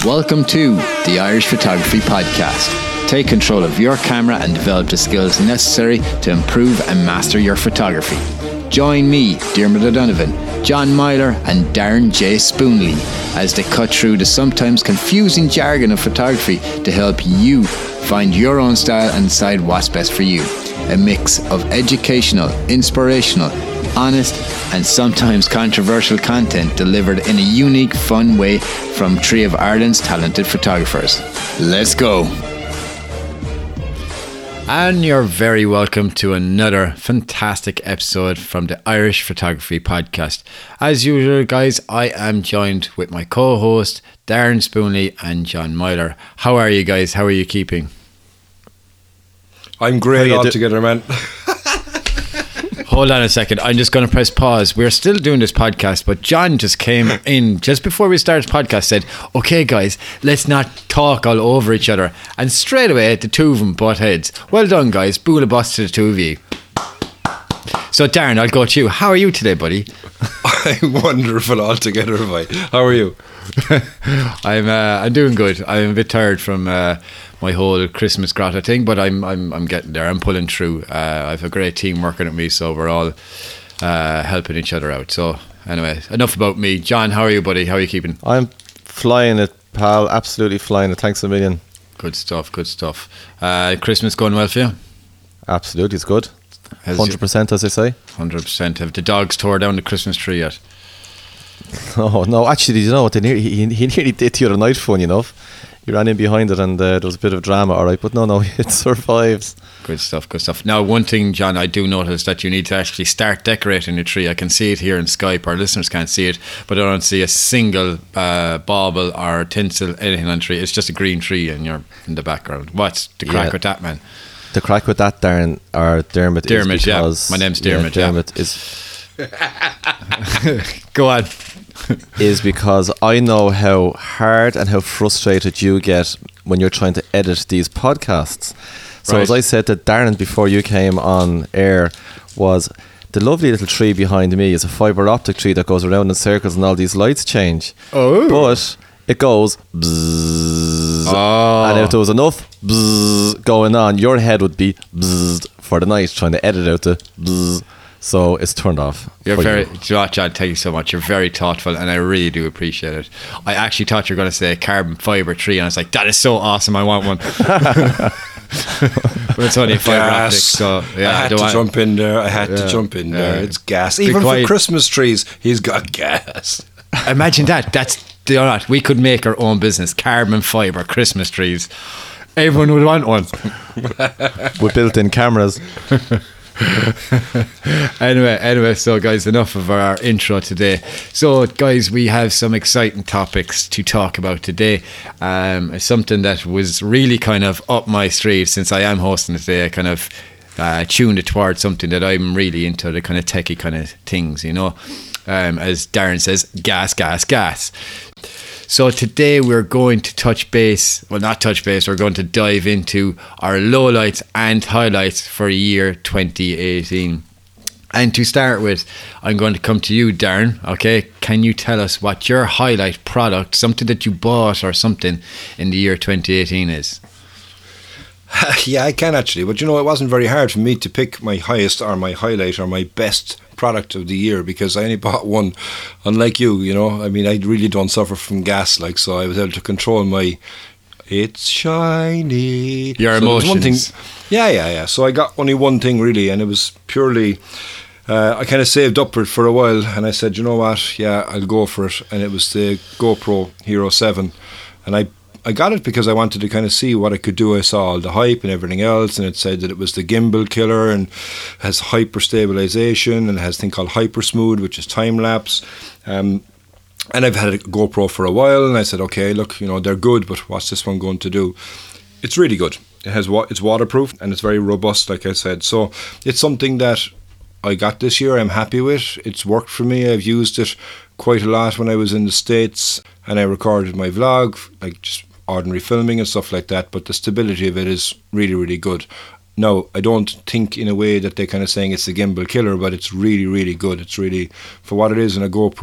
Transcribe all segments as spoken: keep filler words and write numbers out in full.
Welcome to the Irish Photography Podcast. Take control of your camera and develop the skills necessary to improve and master your photography. Join me, Dermot O'Donovan, John Myler and Darren J. Spoonley as they cut through the sometimes confusing jargon of photography to help you find your own style and decide what's best for you. A mix of educational, inspirational, honest and sometimes controversial content delivered in a unique, fun way from three of Ireland's talented photographers. Let's go! And you're very welcome to another fantastic episode from the Irish Photography Podcast. As usual, guys, I am joined with my co-host Darren Spoonley and John Myler. How are you guys? How are you keeping? I'm great altogether, man. Hold on a second. I'm just going to press pause. We're still doing this podcast, but John just came in just before we started the podcast, said, okay, guys, let's not talk all over each other. And straight away, the two of them butt heads. Well done, guys. Boola bus to the two of you. So, Darren, I'll go to you. How are you today, buddy? I'm wonderful altogether, mate. How are you? I'm uh, I'm doing good. I'm a bit tired from uh, my whole Christmas grotto thing, but I'm I'm I'm getting there. I'm pulling through. Uh, I have a great team working with me, so we're all uh, helping each other out. So anyway, enough about me. John, how are you, buddy? How are you keeping? I'm flying it, pal. Absolutely flying it. Thanks a million. Good stuff. Good stuff. Uh, Christmas going well for you? Absolutely, it's good. Has Hundred percent, as I say. Hundred percent. Have the dogs tore down the Christmas tree yet? Oh no, actually, you know what? They nearly, he, he nearly did the other night. Funny enough, he ran in behind it, and uh, there was a bit of drama. All right, but no, no, it survives. Good stuff. Good stuff. Now, one thing, John, I do notice that you need to actually start decorating your tree. I can see it here in Skype. Our listeners can't see it, but I don't see a single uh, bauble or tinsel, anything on the tree. It's just a green tree, and you're in the background. What's the crack Yeah. with that, man? The crack with that, Darren, or Dermot, Dermot, is yeah. because My name's Dermot, yeah. Dermot is Go on. is because I know how hard and how frustrated you get when you're trying to edit these podcasts. So Right. as I said to Darren before you came on air, was the lovely little tree behind me is a fibre optic tree that goes around in circles and all these lights change. Oh. But it goes bzzz. Oh. And if there was enough bzzz going on, your head would be bzzz for the night trying to edit out the bzzz. So it's turned off. You're for very, you. do you know what, John, thank you so much. You're very thoughtful, and I really do appreciate it. I actually thought you were going to say carbon fibre tree, and I was like, that is so awesome, I want one. But it's only fibre optic, Gas. so yeah. I had do to I- jump in there. I had Yeah. to jump in there. Yeah. It's gas. Be Even quiet. for Christmas trees, he's got gas. Imagine that. That's, do you know what, we could make our own business, carbon fibre Christmas trees. Everyone would want one. With built-in cameras. anyway, anyway, so guys, enough of our intro today. So, guys, we have some exciting topics to talk about today. Um, it's something that was really kind of up my street since I am hosting today. I kind of uh, tuned it towards something that I'm really into, the kind of techie kind of things, you know. Um, as Darren says, gas, gas, gas. So today we're going to touch base, well not touch base, we're going to dive into our lowlights and highlights for year twenty eighteen. And to start with, I'm going to come to you, Darren, okay? Can you tell us what your highlight product, something that you bought or something in the year twenty eighteen is? Yeah, I can actually. But you know, it wasn't very hard for me to pick my highest or my highlight or my best product of the year because I only bought one. Unlike you, you know, I mean, I really don't suffer from gas, like, so I was able to control my it's shiny. Your So there was one emotions. thing, yeah, yeah, yeah. So I got only one thing really, and it was purely. Uh, I kind of saved up for it for a while, and I said, you know what? Yeah, I'll go for it. And it was the GoPro Hero seven, and I. I got it because I wanted to kind of see what I could do. I saw all the hype and everything else, and it said that it was the gimbal killer and has hyper stabilization and has a thing called hyper smooth, which is time lapse. Um, and I've had a GoPro for a while, and I said, okay, look, you know, they're good, but what's this one going to do? It's really good. It has wa- it's waterproof and it's very robust, like I said. So it's something that I got this year. I'm happy with. It's worked for me. I've used it quite a lot when I was in the States, and I recorded my vlog, like just ordinary filming and stuff like that, but the stability of it is really, really good. Now, I don't think in a way that they're kind of saying it's the gimbal killer, but it's really, really good. It's really, for what it is in a GoPro,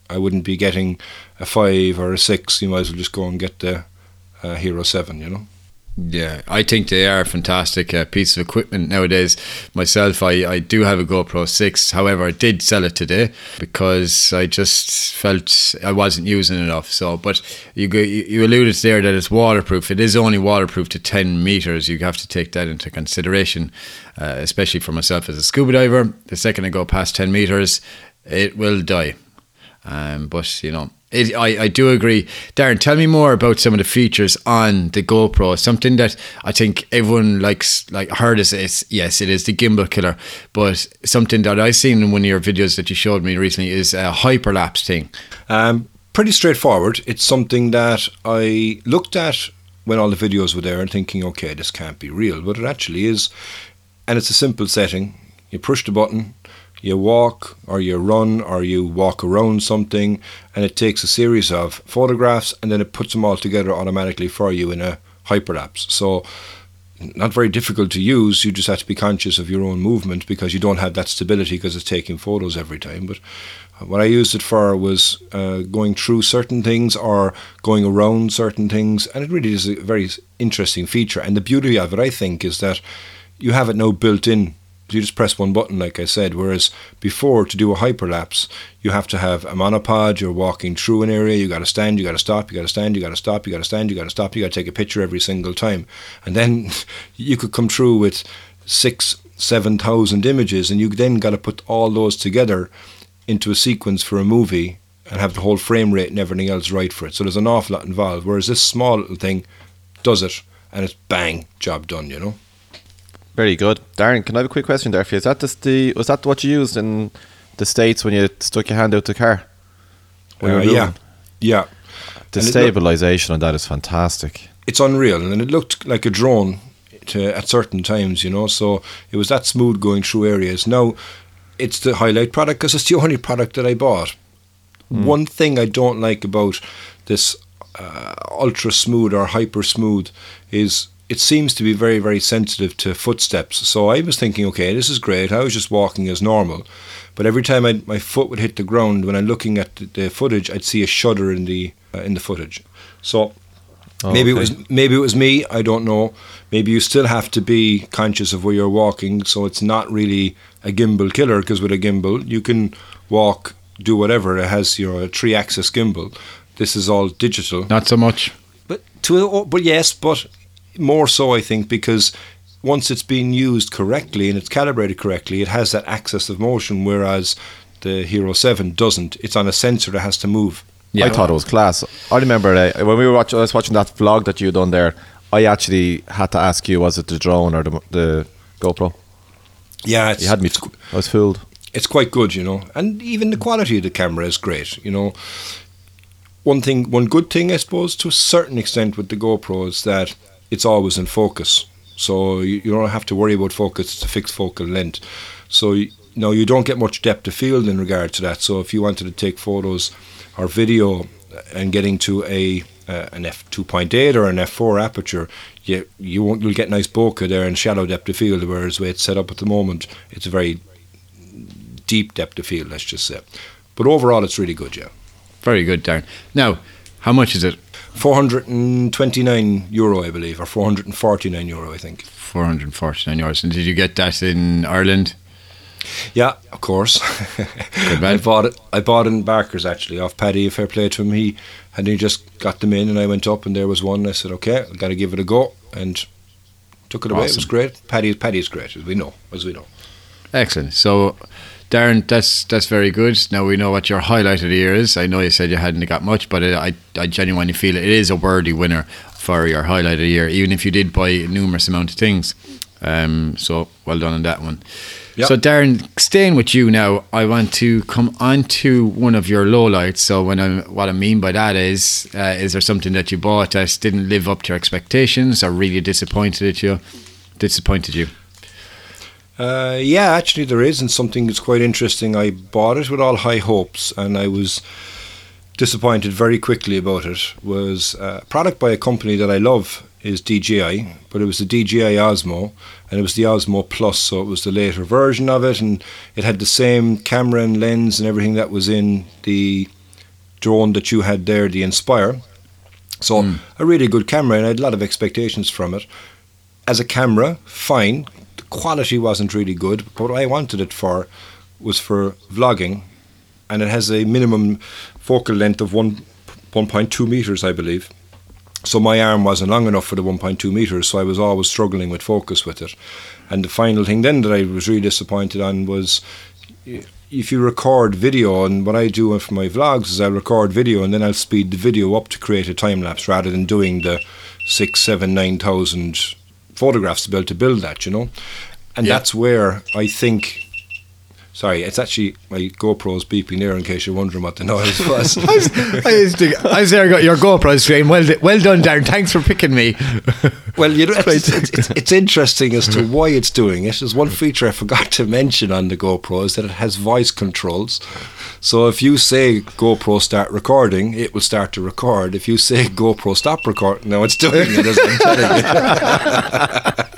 I wouldn't be getting a five or a six. You might as well just go and get the uh, Hero seven, you know. Yeah, I think they are a fantastic uh, piece of equipment nowadays. Myself, I, I do have a GoPro six. However, I did sell it today because I just felt I wasn't using it enough. So, but you go, you alluded there that it's waterproof. It is only waterproof to ten meters. You have to take that into consideration, uh, especially for myself as a scuba diver. The second I go past ten meters, it will die. Um, but you know, it, I, I do agree. Darren, tell me more about some of the features on the GoPro. Something that I think everyone likes, like heard is, is yes, it is the gimbal killer. But something that I've seen in one of your videos that you showed me recently is a hyperlapse thing. Um, pretty straightforward. It's something that I looked at when all the videos were there and thinking, okay, this can't be real, but it actually is. And it's a simple setting. You push the button, you walk or you run or you walk around something, and it takes a series of photographs and then it puts them all together automatically for you in a hyperlapse. So not very difficult to use. You just have to be conscious of your own movement because you don't have that stability because it's taking photos every time. But what I used it for was uh, going through certain things or going around certain things, and it really is a very interesting feature. And the beauty of it, I think, is that you have it now built in. You just press one button, like I said, whereas before, to do a hyperlapse, you have to have a monopod, you're walking through an area, you got to stand, you got to stop, you got to stand, you got to stop, you got to stand, you got to stop, you got to take a picture every single time. And then you could come through with six, seven thousand images, and you then got to put all those together into a sequence for a movie and have the whole frame rate and everything else right for it. So there's an awful lot involved, whereas this small little thing does it, and it's bang, job done, you know. Very good. Darren, can I have a quick question there for you? Is that just the, was that what you used in the States when you stuck your hand out the car? Uh, yeah, yeah. The And it stabilisation on that is fantastic. It's unreal, and it looked like a drone to, at certain times, you know, so it was that smooth going through areas. Now, it's the highlight product because it's the only product that I bought. Mm. One thing I don't like about this uh, ultra smooth or hyper smooth is it seems to be very, very sensitive to footsteps. So I was thinking, okay, this is great. I was just walking as normal. But every time I, my foot would hit the ground, when I'm looking at the, the footage, I'd see a shudder in the uh, in the footage. So oh, maybe okay. it was maybe it was me. I don't know. Maybe you still have to be conscious of where you're walking. So it's not really a gimbal killer, because with a gimbal you can walk, do whatever. It has your know, three-axis gimbal. This is all digital. Not so much. But to but yes, but. More so, I think, because once it's being used correctly and it's calibrated correctly, it has that axis of motion, whereas the Hero seven doesn't. It's on a sensor that has to move. Yeah. I thought it was class. I remember uh, when we were watching, I was watching that vlog that you done there, I actually had to ask you, was it the drone or the, the GoPro? Yeah. It's, you had me, I was fooled. It's quite good, you know, and even the quality of the camera is great, you know. One thing, one good thing, I suppose, to a certain extent with the GoPro is that it's always in focus, so you, you don't have to worry about focus. It's a fixed focal length, so you, no, you don't get much depth of field in regard to that. So if you wanted to take photos or video and getting to a uh, an f two point eight or an f four aperture, you you won't you'll get nice bokeh there and shallow depth of field. Whereas the way it's set up at the moment, it's a very deep depth of field, let's just say. But overall, it's really good. Yeah, very good, Darren. Now, how much is it? four hundred twenty-nine euro, I believe, or four hundred forty-nine euro, I think. four hundred forty-nine euros. And did you get that in Ireland? Yeah, of course. Good man. I bought it. I bought it in Barker's, actually, off Paddy. Fair play to him. He and he just got them in, and I went up, and there was one. I said, okay, I've got to give it a go, and took it away. Awesome. It was great. Paddy, Paddy's great, as we know, as we know. Excellent. So, Darren, that's that's very good. Now we know what your highlight of the year is. I know you said you hadn't got much, but it, I I genuinely feel it is a worthy winner for your highlight of the year, even if you did buy a numerous amount of things. Um, so well done on that one. Yep. So Darren, staying with you now, I want to come on to one of your lowlights. So when I what I mean by that is, uh, is there something that you bought that didn't live up to your expectations, or really disappointed you? Disappointed you? Uh, yeah, actually there is, and something that's quite interesting. I bought it with all high hopes, and I was disappointed very quickly about it. It was a product by a company that I love, is D J I, but it was the D J I Osmo, and it was the Osmo Plus, so it was the later version of it, and it had the same camera and lens and everything that was in the drone that you had there, the Inspire. So mm. a really good camera, and I had a lot of expectations from it. As a camera, fine. The quality wasn't really good, but what I wanted it for was for vlogging, and it has a minimum focal length of one one point two meters, I believe. So my arm wasn't long enough for the one point two meters, so I was always struggling with focus with it. And the final thing then that I was really disappointed on was, if you record video, and what I do for my vlogs is I'll record video and then I'll speed the video up to create a time lapse rather than doing the six, seven, nine thousand photographs to be able to build that, you know. And yeah. that's where I think. Sorry, it's actually my GoPro's beeping there in case you're wondering what the noise was. I, was I, was thinking, I was there, got your GoPro screen. Well, well done, Darren. Thanks for picking me. Well, you know, it's, it's, it's, it's interesting as to why it's doing it. There's one feature I forgot to mention on the GoPro is that it has voice controls. So if you say GoPro start recording, it will start to record. If you say GoPro stop recording, no, it's doing it, as I'm telling you.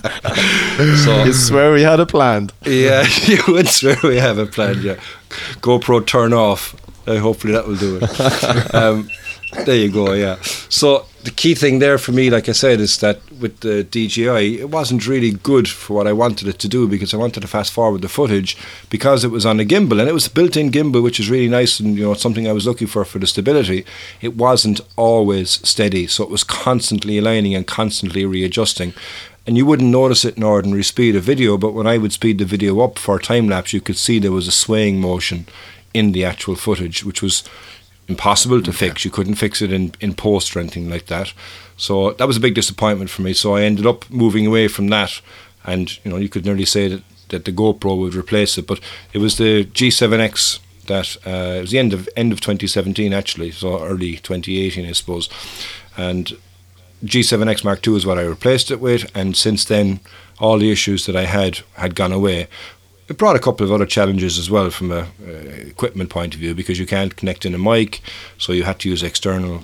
So you swear we had a plan. Yeah, you would swear we have a plan. Yeah, GoPro turn off. Uh, hopefully that will do it. Um, there you go. Yeah. So the key thing there for me, like I said, is that with the D J I, it wasn't really good for what I wanted it to do, because I wanted to fast forward the footage because it was on a gimbal, and it was a built-in gimbal, which is really nice, and you know, it's something I was looking for for the stability. It wasn't always steady, so it was constantly aligning and constantly readjusting. And you wouldn't notice it in ordinary speed of video, but when I would speed the video up for time-lapse, you could see there was a swaying motion in the actual footage, which was impossible to okay. fix. You couldn't fix it in, in post or anything like that. So that was a big disappointment for me. So I ended up moving away from that, and you know, you could nearly say that, that the GoPro would replace it. But it was the G seven X that, uh, it was the end of, end of twenty seventeen actually, so early twenty eighteen I suppose. And G seven X Mark two is what I replaced it with, and since then all the issues that I had had gone away. It brought a couple of other challenges as well from a uh, equipment point of view, because you can't connect in a mic, so you had to use external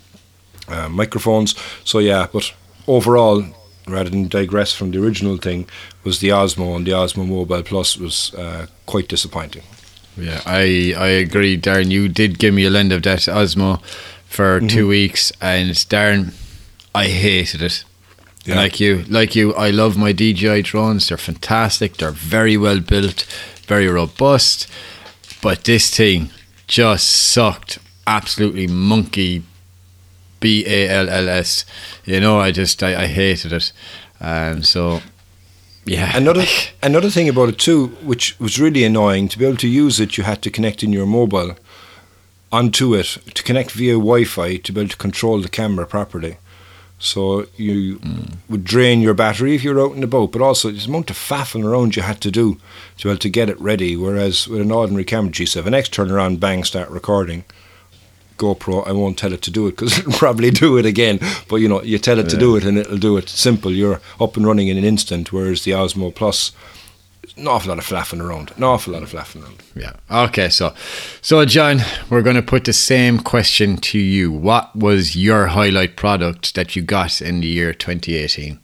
uh, microphones. So yeah, but overall, rather than digress from the original thing, was the Osmo, and the Osmo Mobile Plus was uh, quite disappointing. Yeah, I, I agree, Darren. You did give me a lend of that Osmo for mm-hmm. two weeks, and Darren, I hated it. Yeah. Like you, like you, I love my D J I drones. They're fantastic. They're very well built, very robust. But this thing just sucked absolutely monkey, B A L L S. You know, I just, I, I hated it. Um, so, yeah. Another another thing about it too, which was really annoying, to be able to use it, you had to connect in your mobile onto it, to connect via Wi-Fi, to be able to control the camera properly. So you mm. would drain your battery if you're out and about, but also there's a amount of faffing around you had to do to be able to get it ready. Whereas with an ordinary camera, G seven X, turn around, bang, start recording. GoPro, I won't tell it to do it because it'll probably do it again. But you know, you tell it yeah. to do it and it'll do it. Simple. You're up and running in an instant. Whereas the Osmo Plus, an awful lot of flapping around. An awful lot of flapping around. Yeah. Okay. So, so John, we're going to put the same question to you. What was your highlight product that you got in the year twenty eighteen?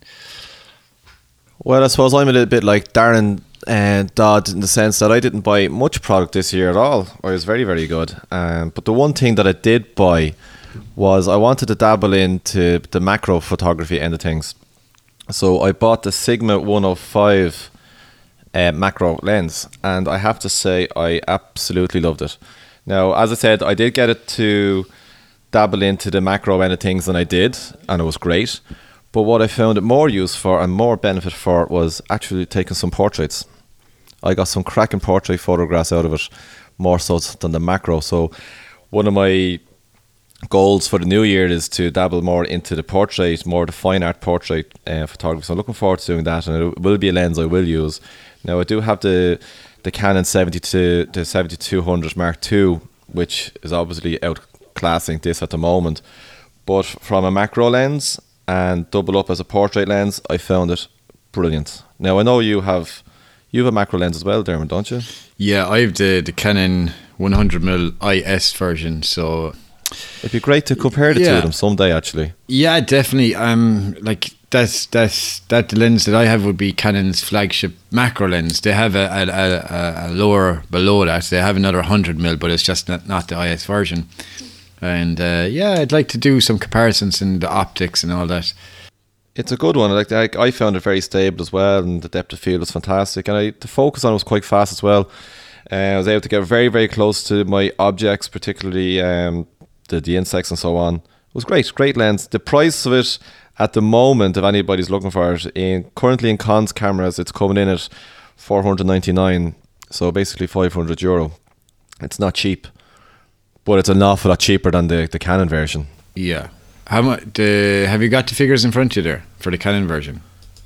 Well, I suppose I'm a little bit like Darren and Dodd in the sense that I didn't buy much product this year at all. I was very, very good. Um, but the one thing that I did buy was I wanted to dabble into the macro photography end of things. So I bought the Sigma one oh five Uh, macro lens, and I have to say I absolutely loved it. Now, as I said, I did get it to dabble into the macro end of things, and I did, and it was great. But what I found it more use for and more benefit for was actually taking some portraits. I got some cracking portrait photographs out of it, more so than the macro. So one of my goals for the new year is to dabble more into the portrait, more the fine art portrait uh, photography. So I'm looking forward to doing that, and it will be a lens I will use. Now I do have the the Canon seventy-two to seventy-two hundred Mark two, which is obviously outclassing this at the moment. But from a macro lens and double up as a portrait lens, I found it brilliant. Now I know you have you have a macro lens as well, Dermot, don't you? Yeah, I have the the Canon one hundred millimeter I S version, so it'd be great to compare the yeah. two of them someday, actually. Yeah, definitely. Um, like that's that's that lens that I have would be Canon's flagship macro lens. They have a a, a, a lower below that. They have another one hundred millimeter, but it's just not, not the I S version. And uh, yeah, I'd like to do some comparisons in the optics and all that. It's a good one. Like, like I found it very stable as well, and the depth of field was fantastic. And I, the focus on it was quite fast as well. Uh, I was able to get very, very close to my objects, particularly um, the the insects and so on. It was great, great lens. The price of it at the moment, if anybody's looking for it, in currently in Cons cameras, it's coming in at four hundred ninety-nine. So basically five hundred euro. It's not cheap, but it's an awful lot cheaper than the the Canon version. Yeah. How much? The, have you got the figures in front of you there for the Canon version?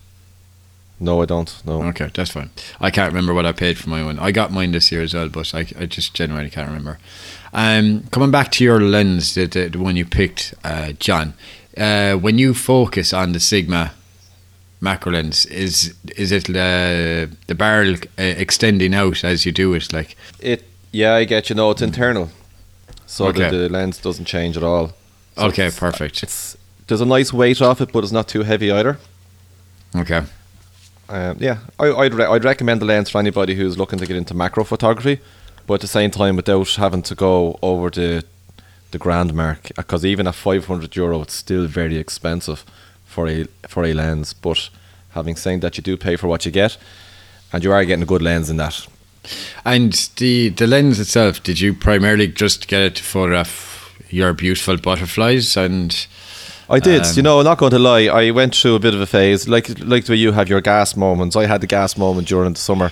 No, I don't. No. Okay, that's fine. I can't remember what I paid for my one. I got mine this year as well, but I, I just genuinely can't remember. Um, coming back to your lens, the, the, the one you picked, uh, John. Uh, when you focus on the Sigma macro lens, is is it uh, the barrel uh, extending out as you do it? Like it? Yeah, I get you. No, it's internal, so Okay. the, the lens doesn't change at all. So okay, it's- perfect. It's there's a nice weight off it, but it's not too heavy either. Okay, Um, yeah, I, I'd re- I'd recommend the lens for anybody who's looking to get into macro photography, but at the same time without having to go over the the grand mark. Because even at five hundred euro, it's still very expensive for a for a lens. But having said that, you do pay for what you get, and you are getting a good lens in that. and the the lens itself, did you primarily just get it to photograph your beautiful butterflies? And I did. Um, you know, I'm not going to lie. I went through a bit of a phase, like like the way you have your gas moments. I had the gas moment during the summer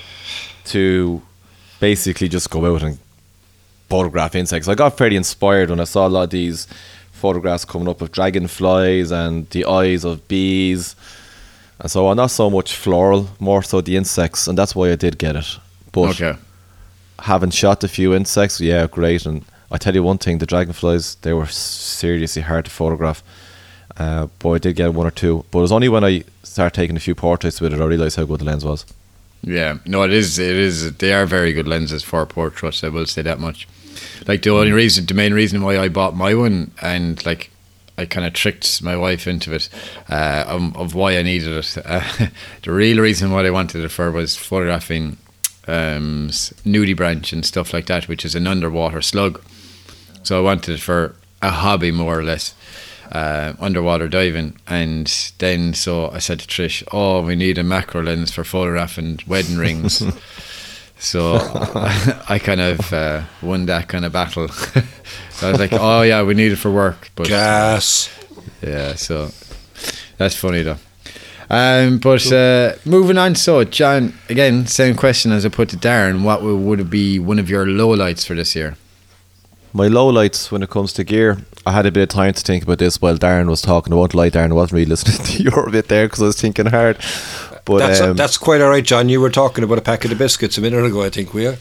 to basically just go out and photograph insects. I got fairly inspired when I saw a lot of these photographs coming up of dragonflies and the eyes of bees and so on. Not so much floral, more so the insects, and that's why I did get it. But okay, having shot a few insects, yeah, great. And I tell you one thing, the dragonflies, they were seriously hard to photograph. Uh, but I did get one or two. But it was only when I started taking a few portraits with it I realised how good the lens was. yeah, no, it is. It is. They are very good lenses for portraits. I will say that much. Like the only reason, the main reason why I bought my one, and like I kind of tricked my wife into it, uh, of, of why I needed it. Uh, the real reason why I wanted it for was photographing um, s- nudibranch and stuff like that, which is an underwater slug. So I wanted it for a hobby, more or less, uh, underwater diving. And then so I said to Trish, "Oh, we need a macro lens for photographing wedding rings." So I kind of uh, won that kind of battle. So I was like, "Oh yeah, we need it for work." But Gas. yeah, so that's funny though. Um, but uh, moving on, so John, again, same question as I put to Darren. What would, would it be one of your lowlights for this year? My lowlights when it comes to gear, I had a bit of time to think about this while Darren was talking. I won't lie, Darren, I wasn't really listening to your bit there because I was thinking hard. But That's um, that's quite all right, John. You were talking about a packet of biscuits a minute ago, I think, we are.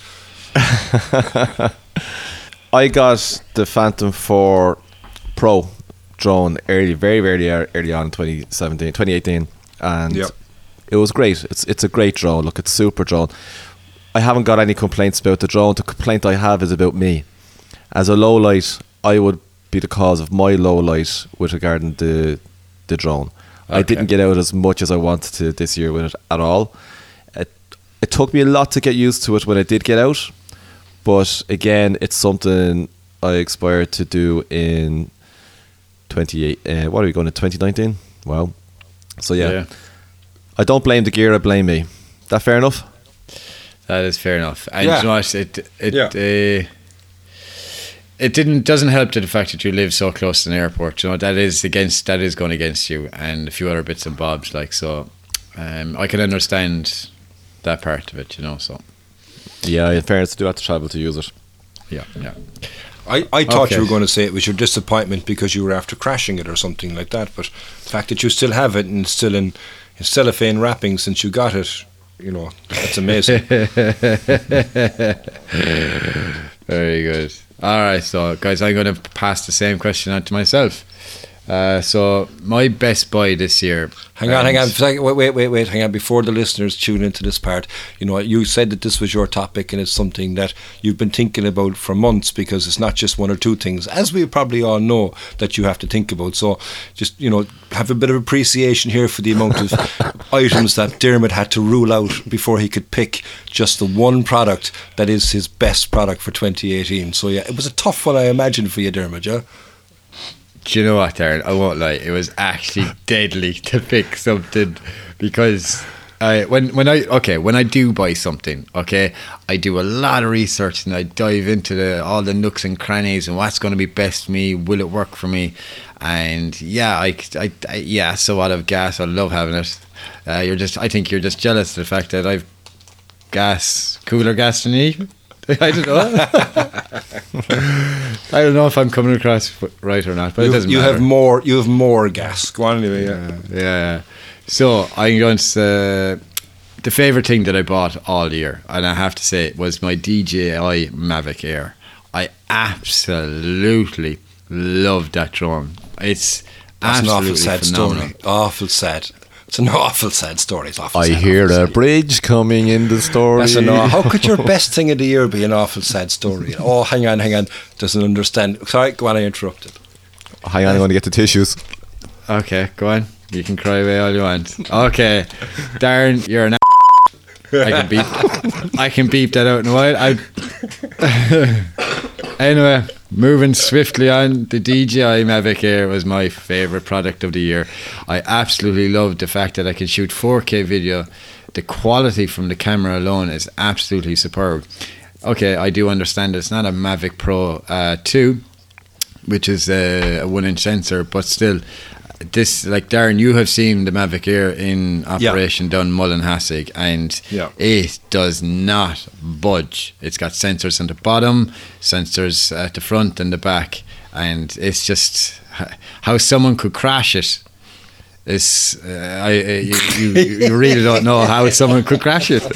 I got the Phantom four Pro drone early, very, very early on in twenty seventeen, twenty eighteen, and Yep. it was great. It's it's a great drone. Look, it's super drone. I haven't got any complaints about the drone. The complaint I have is about me. As a low light, I would be the cause of my low light with regarding the the drone. I Okay. didn't get out as much as I wanted to this year with it at all. It, it took me a lot to get used to it when I did get out. But again, it's something I aspire to do in twenty-eight. Uh, what are we going to twenty nineteen? Wow. So yeah, Yeah. I don't blame the gear. I blame me. That fair enough? That is fair enough. And Yeah. you know what? It it Yeah. uh, it didn't doesn't help to the fact that you live so close to an airport. You know that is against that is going against you, and a few other bits and bobs. Like so, um, I can understand that part of it. You know, so Yeah, in fairness, I do have to travel to use it. yeah, yeah. I, I thought Okay. you were going to say it was your disappointment because you were after crashing it or something like that. But the fact that you still have it and it's still in, in cellophane wrapping since you got it, you know, that's amazing. Very good. All right, so guys, I'm going to pass the same question on to myself. Uh, so my best buy this year. Hang on, hang on. and- Wait, wait, wait, wait. Hang on. Before the listeners tune into this part, you know, you said that this was your topic and it's something that you've been thinking about for months because it's not just one or two things, as we probably all know, that you have to think about. So just, you know, have a bit of appreciation here for the amount of items that Dermot had to rule out before he could pick just the one product that is his best product for twenty eighteen. So yeah, it was a tough one, I imagine, for you, Dermot, yeah? Do you know what, Darren? I won't lie. It was actually deadly to pick something because I when when I okay when I do buy something, okay, I do a lot of research and I dive into the, all the nooks and crannies and what's going to be best for me. Will it work for me? And yeah, I, I, I yeah. So out of gas, I love having it. Uh, you're just, I think you're just jealous of the fact that I've gas, cooler gas than you. I don't know. I don't know if I'm coming across right or not, but you, it doesn't you matter. have more. You have more gas. Go on anyway. Yeah. Yeah, yeah. So I'm going to say the favourite thing that I bought all year, and I have to say, was my D J I Mavic Air. I absolutely love that drone. It's That's an absolutely awful sad phenomenal. story. Awful sad. It's an awful sad story. It's awful. I sad, hear awful a sad. bridge coming in the story. That's a no. How could your best thing of the year be an awful sad story? Oh, hang on, hang on. Doesn't understand. Sorry, go on. I interrupted. Hang on, I'm going to get the tissues. Okay, go on. You can cry away all you want. Okay, Darren, you're an. I can beep. I can beep that out in a while. I. Anyway, moving swiftly on, the D J I Mavic Air was my favourite product of the year. I absolutely loved the fact that I can shoot four K video. The quality from the camera alone is absolutely superb. Okay, I do understand it's not a Mavic Pro uh, two, which is a, a one inch sensor, but still, this, like Darren, you have seen the Mavic Air in operation down Mullinhassig, and Yeah. it does not budge. It's got sensors on the bottom, sensors at the front and the back, and it's just h- how someone could crash it. Is uh, I, I you, you, you really don't know how someone could crash it.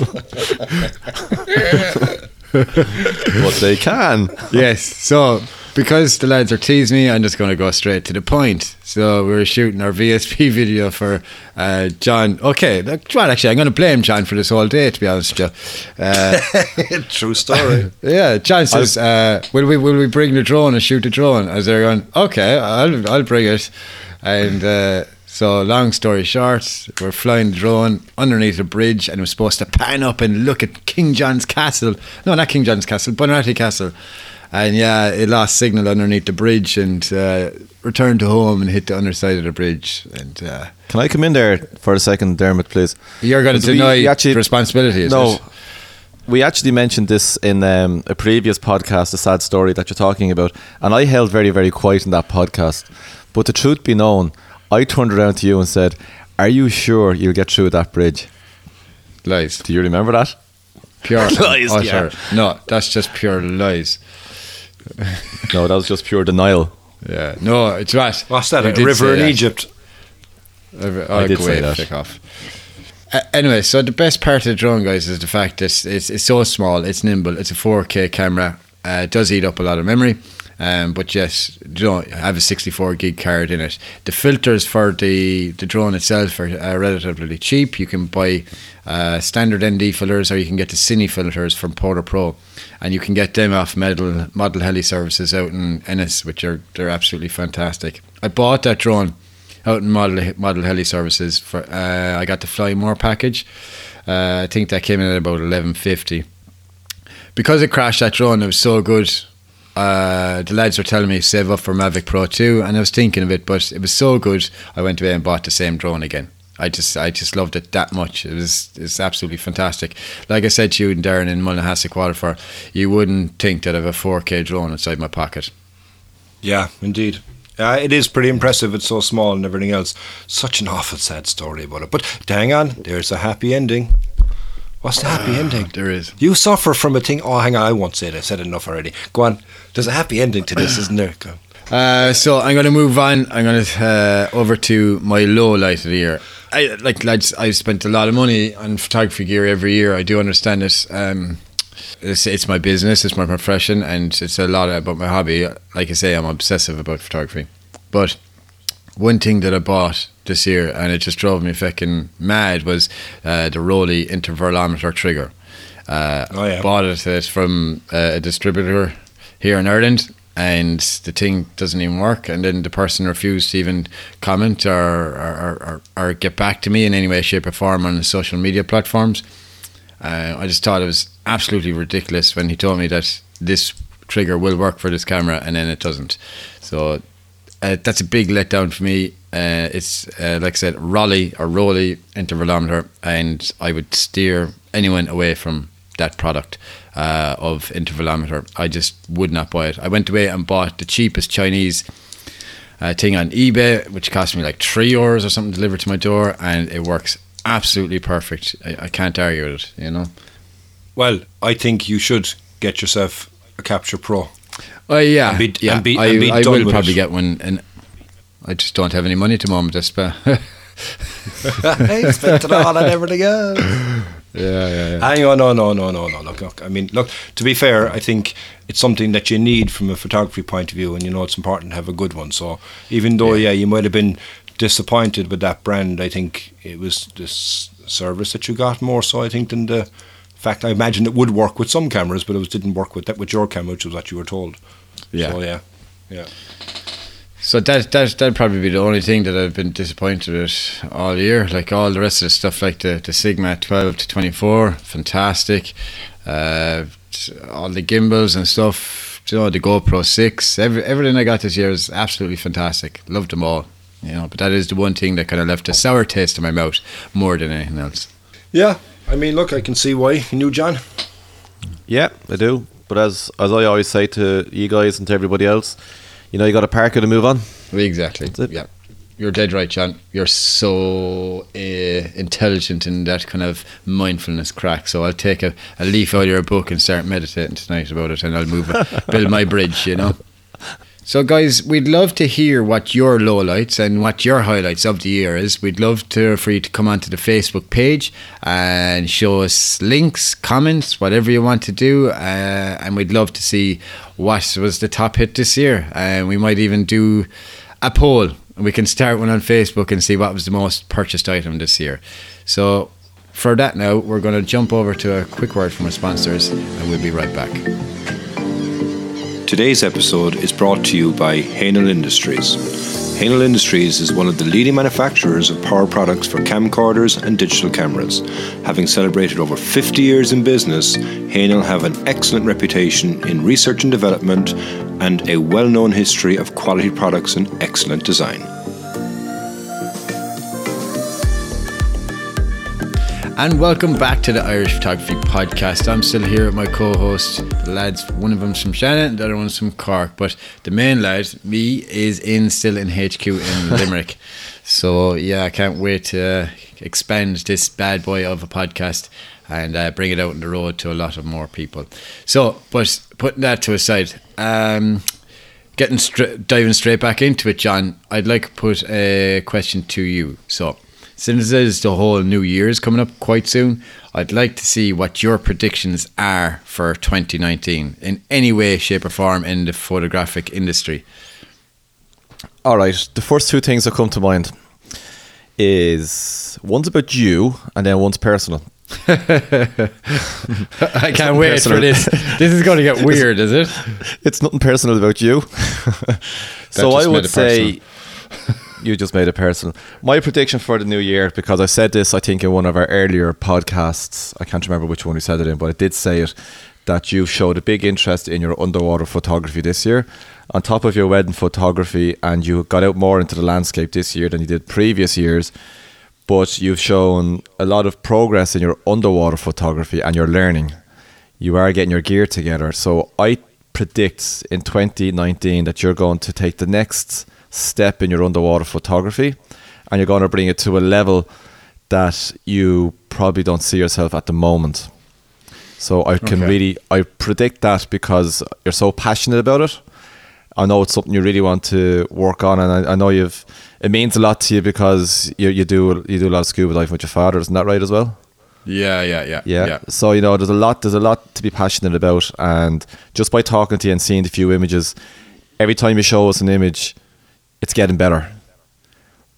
But they can. Yes, so because the lads are teasing me, I'm just going to go straight to the point. So we were shooting our V S P video for uh, John. Okay, look, well, actually, I'm going to blame John for this whole day, to be honest with you. Uh, True story. yeah, John says, uh, "Will we will we bring the drone and shoot the drone?" As they're going, "Okay, I'll I'll bring it." And uh, so, long story short, we're flying the drone underneath a bridge, and it was supposed to pan up and look at King John's Castle. No, not King John's Castle, Bunratty Castle. And yeah, it lost signal underneath the bridge and uh, returned to home and hit the underside of the bridge. And uh, Can I come in there for a second, Dermot, please? you're going to Because we- deny we actually- responsibility, is No. it? We actually mentioned this in um, a previous podcast, a sad story that you're talking about, and I held very, very quiet in that podcast. But the truth be known, I turned around to you and said, "Are you sure you'll get through that bridge?" Lies. Do you remember that? Pure Lies, utter- yeah. No, that's just pure lies. No, that was just pure denial. Yeah. No, it's what. What's that? We A did river say in that. Egypt. Uh, I oh, did go say away, that. Pick off. Uh, anyway, so the best part of the drone, guys, is the fact that it's, it's, it's so small, it's nimble, it's a four K camera, uh, it does eat up a lot of memory, um, but yes, you know, I have a sixty-four gig card in it. The filters for the, the drone itself are uh, relatively cheap. You can buy uh, standard N D filters, or you can get the Cine filters from Polar Pro, and you can get them off model, model heli services out in Ennis, which are they're absolutely fantastic. I bought that drone out in model model heli services for uh, I got the Fly More package. uh, I think that came in at about eleven fifty. Because it crashed that drone, it was so good. Uh, the lads were telling me save up for Mavic Pro two, and I was thinking of it, but it was so good I went away and bought the same drone again. I just I just loved it that much. It was it's absolutely fantastic. Like I said to you and Darren in Mullinhassig Waterford, you wouldn't think that I have a four K drone inside my pocket. Yeah, indeed. Uh, it is pretty impressive. It's so small and everything else. Such an awful sad story about it. But hang on, there's a happy ending. What's the happy ending? There is. You suffer from a thing. Oh, hang on, I won't say it. I said it enough already. Go on. There's a happy ending to this, isn't there? Go on. Uh, so I'm going to move on. I'm going to uh, over to my low light of the year. I like lads. I've spent a lot of money on photography gear every year. I do understand it. Um, it's, it's my business. It's my profession, and it's a lot about my hobby. Like I say, I'm obsessive about photography. But one thing that I bought this year, and it just drove me fucking mad, was uh, the Rolly intervalometer trigger. Uh, oh, yeah. Bought it uh, from uh, a distributor here in Ireland, and the thing doesn't even work. And then the person refused to even comment or or, or, or get back to me in any way, shape, or form on the social media platforms. Uh, I just thought it was absolutely ridiculous when he told me that this trigger will work for this camera, and then it doesn't. So uh, that's a big letdown for me. Uh, it's uh, like I said, Rolly or Rolly intervalometer, and I would steer anyone away from that product uh, of intervalometer. I just would not buy it. I went away and bought the cheapest Chinese uh, thing on eBay, which cost me like three euros or something delivered to my door, and it works absolutely perfect. I, I can't argue with it, you know. Well, I think you should get yourself a Capture Pro. Oh yeah, and be, yeah. And be, I, and be I done will with probably it. get one, and I just don't have any money at the moment. I spent. I spent it all on everything else. Yeah, yeah, yeah. Hang on, no, no, no, no, no. Look, look. I mean, look. To be fair, I think it's something that you need from a photography point of view, and you know it's important to have a good one. So even though, yeah, yeah you might have been disappointed with that brand, I think it was this service that you got more so, I think, than the fact. I imagine it would work with some cameras, but it was, didn't work with that with your camera, which was what you were told. Yeah. So yeah, yeah. So that that that'd probably be the only thing that I've been disappointed with all year. Like all the rest of the stuff, like the, the Sigma twelve to twenty-four, fantastic. Uh, all the gimbals and stuff, you know, the GoPro six, every, everything I got this year is absolutely fantastic. Loved them all, you know. But that is the one thing that kind of left a sour taste in my mouth more than anything else. Yeah, I mean, look, I can see why. You knew John? Yeah, I do. But as as I always say to you guys and to everybody else, you know, you got to park it and move on. Exactly. Yeah, you're dead right, John. You're so uh, intelligent in that kind of mindfulness crack. So I'll take a, a leaf out of your book and start meditating tonight about it, and I'll move, build my bridge. You know. So, guys, we'd love to hear what your lowlights and what your highlights of the year is. We'd love to for you to come onto the Facebook page and show us links, comments, whatever you want to do. Uh, and we'd love to see what was the top hit this year. And we might even do a poll. We can start one on Facebook and see what was the most purchased item this year. So, for that now, we're going to jump over to a quick word from our sponsors, and we'll be right back. Today's episode is brought to you by Haenel Industries. Haenel Industries is one of the leading manufacturers of power products for camcorders and digital cameras. Having celebrated over fifty years in business, Haenel have an excellent reputation in research and development and a well-known history of quality products and excellent design. And welcome back to the Irish Photography Podcast. I'm still here with my co-host, the lads. One of them's from Shannon, and the other one's from Cork. But the main lad, me, is in still in H Q in Limerick. So yeah, I can't wait to uh, expand this bad boy of a podcast and uh, bring it out on the road to a lot of more people. So, but putting that to aside, um, getting stra- diving straight back into it, John, I'd like to put a question to you. So, since it is the whole New Year's coming up quite soon, I'd like to see what your predictions are for twenty nineteen in any way, shape or form in the photographic industry. All right, the first two things that come to mind is one's about you and then one's personal. I can't wait personal. for this. This is going to get weird, is it? It's nothing personal about you. So I would say... You just made it personal. My prediction for the new year, because I said this, I think, in one of our earlier podcasts. I can't remember which one we said it in, but I did say it, that you showed a big interest in your underwater photography this year. On top of your wedding photography, and you got out more into the landscape this year than you did previous years. But you've shown a lot of progress in your underwater photography and your learning. You are getting your gear together. So I predict in twenty nineteen that you're going to take the next step in your underwater photography, and you're going to bring it to a level that you probably don't see yourself at the moment. So I can Okay. really, I predict that because you're so passionate about it. I know it's something you really want to work on, and I, I know you've, it means a lot to you because you you do you do a lot of scuba diving with your father, isn't that right as well? Yeah, yeah, yeah, Yeah. yeah. So, you know, there's a lot there's a lot to be passionate about, and just by talking to you and seeing the few images, every time you show us an image, it's getting better.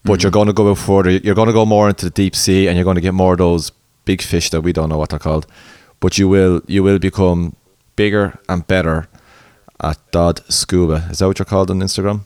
but you're going to go further. You're going to go more into the deep sea, and you're going to get more of those big fish that we don't know what they're called. But you will you will become bigger and better at Dodd Scuba. Is that what you're called on Instagram?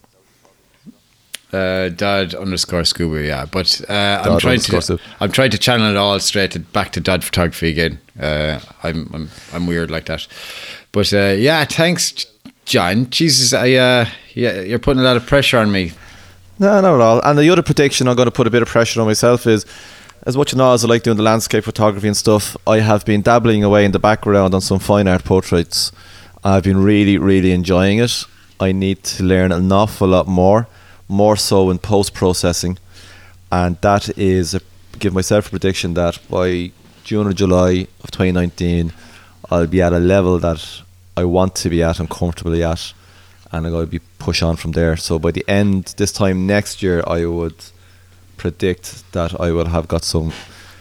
Uh, Dodd underscore Scuba, yeah. But uh, I'm trying to scuba. I'm trying to channel it all straight to, back to Dodd Photography again. Uh, I'm I'm I'm weird like that. But uh, yeah, thanks, John. Jesus, I uh, yeah, you're putting a lot of pressure on me. No, not at all. And the other prediction I'm going to put a bit of pressure on myself is, as much and all as I like doing the landscape photography and stuff, I have been dabbling away in the background on some fine art portraits. I've been really, really enjoying it. I need to learn an awful lot more, more so in post-processing. And that is, a, give myself a prediction that by June or July of twenty nineteen, I'll be at a level that I want to be at and comfortably at. And I'm going to be push on from there. So by the end, this time next year, I would predict that I will have got some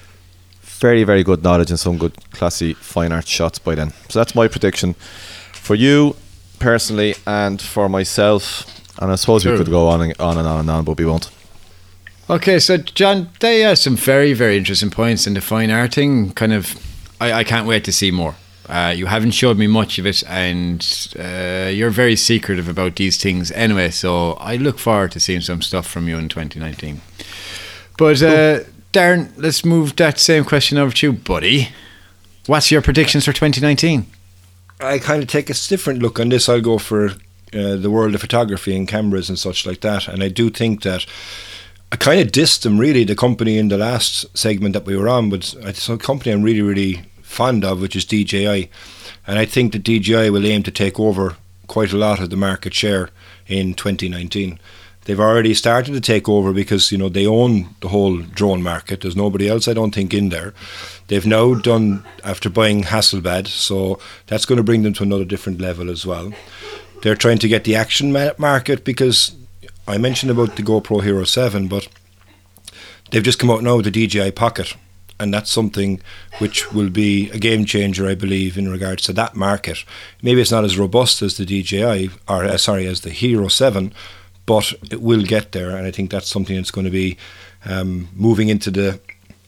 very, very good knowledge and some good classy fine art shots by then. So that's my prediction for you personally and for myself. And I suppose sure. we could go on and on and on and on, but we won't. Okay, so John, they have some very, very interesting points in the fine art thing. Kind of, I, I can't wait to see more. Uh, you haven't showed me much of it, and uh, you're very secretive about these things anyway, so I look forward to seeing some stuff from you in twenty nineteen. But uh, Darren, let's move that same question over to you, buddy. What's your predictions for twenty nineteen? I kind of take a different look on this. I'll go for uh, the world of photography and cameras and such like that, and I do think that I kind of dissed them, really, the company in the last segment that we were on, but it's a company I'm really, really fond of, which is D J I, and I think that D J I will aim to take over quite a lot of the market share in twenty nineteen. They've already started to take over because, you know, they own the whole drone market. There's nobody else, I don't think, in there. They've now done, after buying Hasselblad, so that's going to bring them to another different level as well. They're trying to get the action market, because I mentioned about the GoPro Hero seven, but they've just come out now with the D J I Pocket. And that's something which will be a game changer, I believe, in regards to that market. Maybe it's not as robust as the D J I, or uh, sorry, as the Hero seven, but it will get there. And I think that's something that's going to be um, moving into the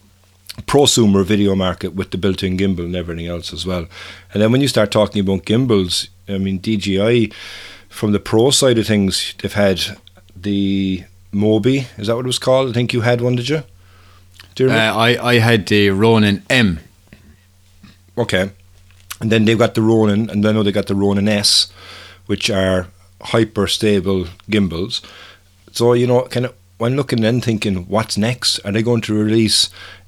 prosumer video market with the built-in gimbal and everything else as well. And then when you start talking about gimbals, I mean, D J I, from the pro side of things, they've had the Mobi, is that what it was called? I think you had one, did you? Uh, I, I had the Ronin M. Okay. And then they've got the Ronin, and I know they got the Ronin S, which are hyper stable gimbals. So, you know, kind of when looking and thinking, what's next? Are they going to release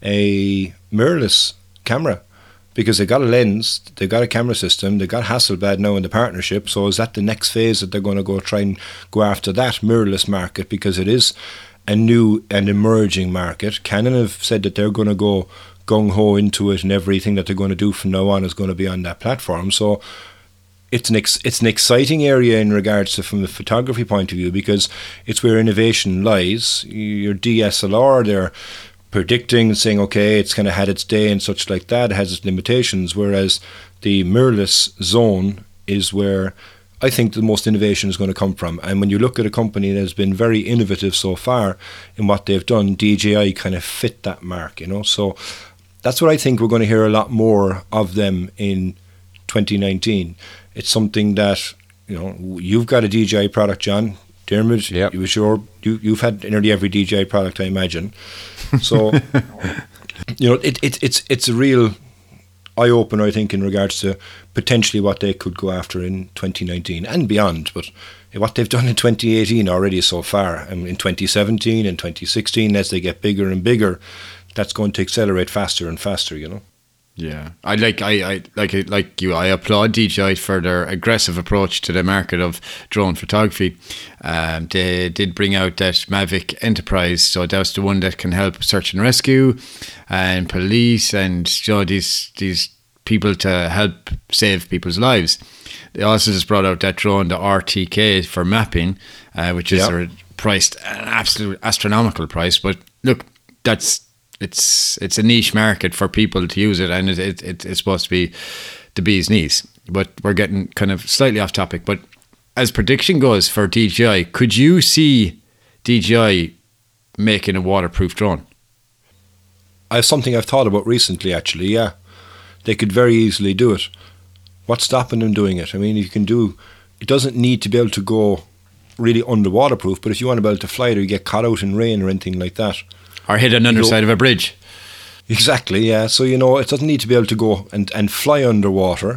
a mirrorless camera? Because they've got a lens, they've got a camera system, they've got Hasselblad now in the partnership. So is that the next phase that they're going to go try and go after that mirrorless market? Because it is a new and emerging market. Canon have said that they're going to go gung-ho into it, and everything that they're going to do from now on is going to be on that platform. So it's an ex- it's an exciting area in regards to, from the photography point of view, because it's where innovation lies. Your D S L R, they're predicting and saying, okay, it's kind of had its day and such like that, it has its limitations, whereas the mirrorless zone is where I think the most innovation is going to come from. And when you look at a company that has been very innovative so far in what they've done, D J I kind of fit that mark, you know. So that's what I think we're going to hear a lot more of them in twenty nineteen. It's something that, you know, you've got a D J I product, John. Dermot, yep. you sure you you've had nearly every D J I product, I imagine. So you know, it, it it's it's a real eye opener, I think, in regards to potentially what they could go after in twenty nineteen and beyond. But what they've done in twenty eighteen already so far, and in twenty seventeen and twenty sixteen, as they get bigger and bigger, that's going to accelerate faster and faster, you know. Yeah, I like I, I like like you. I applaud D J I for their aggressive approach to the market of drone photography. Um, they did bring out that Mavic Enterprise, so that's the one that can help search and rescue, and police, and you know, these these people to help save people's lives. They also just brought out that drone, the R T K, for mapping, uh, which is yep. priced an absolute astronomical price. But look, that's. It's it's a niche market for people to use it, and it, it, it it's supposed to be the bee's knees. But we're getting kind of slightly off topic. But as prediction goes for D J I, could you see D J I making a waterproof drone? I have something I've thought about recently, actually, yeah. They could very easily do it. What's stopping them doing it? I mean, you can do... It doesn't need to be able to go really underwaterproof, but if you want to be able to fly it or you get caught out in rain or anything like that... Or hit an underside of a bridge. Exactly, yeah. So, you know, it doesn't need to be able to go and, and fly underwater,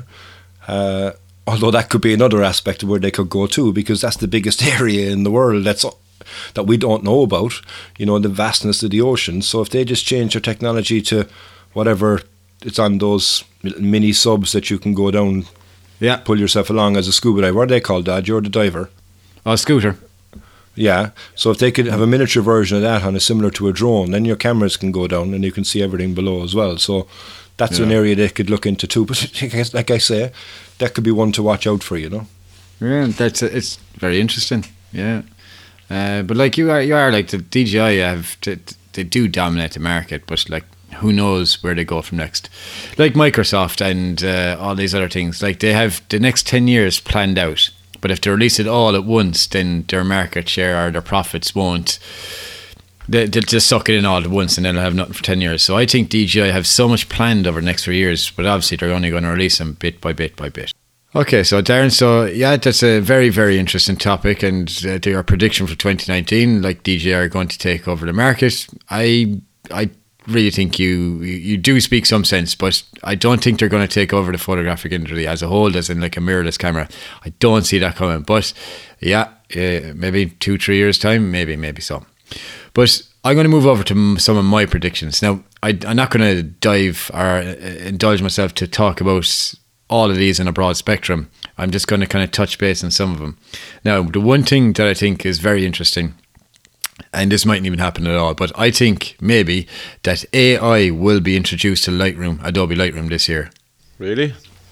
uh, although that could be another aspect of where they could go too, because that's the biggest area in the world that's that we don't know about, you know, the vastness of the ocean. So if they just change their technology to whatever, it's on those little mini subs that you can go down, yeah, pull yourself along as a scuba diver. What are they called, Dad? You're the diver. Oh, scooter. Yeah, so if they could have a miniature version of that on a similar to a drone, then your cameras can go down and you can see everything below as well. So that's yeah. an area they could look into too. But like I say, that could be one to watch out for, you know. Yeah, that's it's very interesting. Yeah, uh, but like you are, you are like the D J I have to, they do dominate the market, but like who knows where they go from next? Like Microsoft and uh, all these other things, like they have the next ten years planned out. But if they release it all at once, then their market share or their profits won't. They, they'll just suck it in all at once and they'll have nothing for ten years. So I think D J I have so much planned over the next three years, but obviously they're only going to release them bit by bit by bit. Okay, so Darren, so yeah, that's a very, very interesting topic, and uh, their prediction for twenty nineteen, like D J I are going to take over the market. I I really think you you do speak some sense, but I don't think they're going to take over the photographic industry as a whole, as in like a mirrorless camera. I don't see that coming. But yeah, uh, maybe two, three years time, maybe, maybe so. But I'm going to move over to m- some of my predictions. Now, I, I'm not going to dive or uh, indulge myself to talk about all of these in a broad spectrum. I'm just going to kind of touch base on some of them. Now, the one thing that I think is very interesting, and this mightn't even happen at all, but I think maybe that A I will be introduced to Lightroom, Adobe Lightroom this year. Really?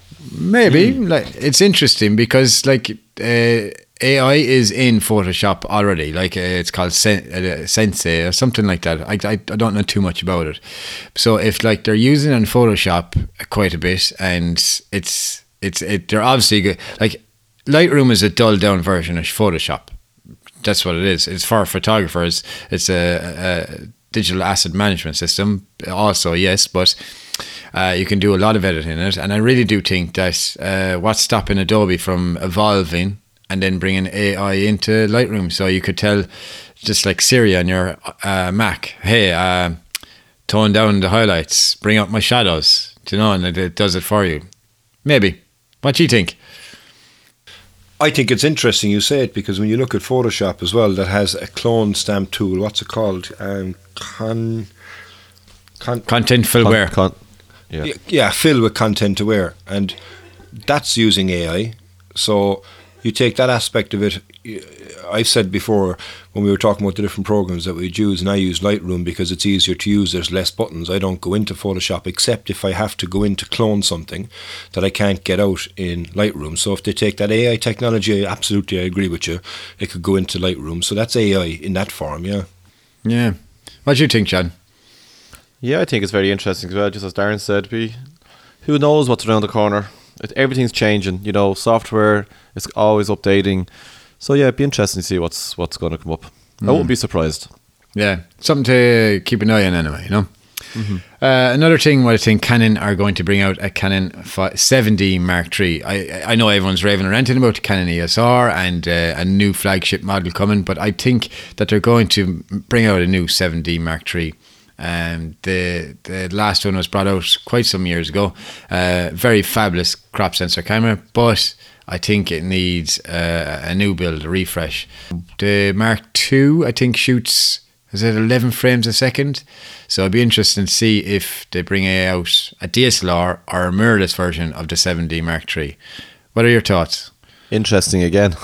Maybe. Mm. Like it's interesting because like uh, A I is in Photoshop already. Like uh, it's called Sen- uh, Sensei or something like that. I, I I don't know too much about it. So if like they're using it in Photoshop quite a bit, and it's it's it, they're obviously good. Like Lightroom is a dulled down version of Photoshop. That's what it is. It's for photographers. It's a, a digital asset management system also, yes, but uh, you can do a lot of editing in it. And I really do think that uh, what's stopping Adobe from evolving and then bringing A I into Lightroom, so you could tell, just like Siri on your uh, Mac, hey, uh, tone down the highlights, bring up my shadows, do you know, and it, it does it for you. Maybe. What do you think? I think it's interesting you say it, because when you look at Photoshop as well, that has a clone stamp tool. What's it called? Um, con, con, Content fill where? Con, con, yeah. yeah, fill with content aware, and that's using A I. So you take that aspect of it. I've said before when we were talking about the different programs that we'd use, and I use Lightroom because it's easier to use. There's less buttons. I don't go into Photoshop except if I have to go in to clone something that I can't get out in Lightroom. So if they take that A I technology, absolutely, I agree with you. It could go into Lightroom. So that's A I in that form, yeah. Yeah. What do you think, John? Yeah, I think it's very interesting as well. Just as Darren said, be who knows what's around the corner. It, everything's changing. You know, software is always updating. So yeah, it'd be interesting to see what's what's going to come up. Mm. I wouldn't be surprised. Yeah, something to keep an eye on anyway, you know. Mm-hmm. Uh, another thing, what I think Canon are going to bring out a Canon seven D Mark three. I I know everyone's raving and ranting about Canon E S R and uh, a new flagship model coming, but I think that they're going to bring out a new seven D Mark three. Um, the the last one was brought out quite some years ago. Uh, very fabulous crop sensor camera, but I think it needs uh, a new build, a refresh. The Mark two, I think, shoots, is it eleven frames a second? So it'd be interesting to see if they bring out a D S L R or a mirrorless version of the seven D Mark three. What are your thoughts? Interesting again.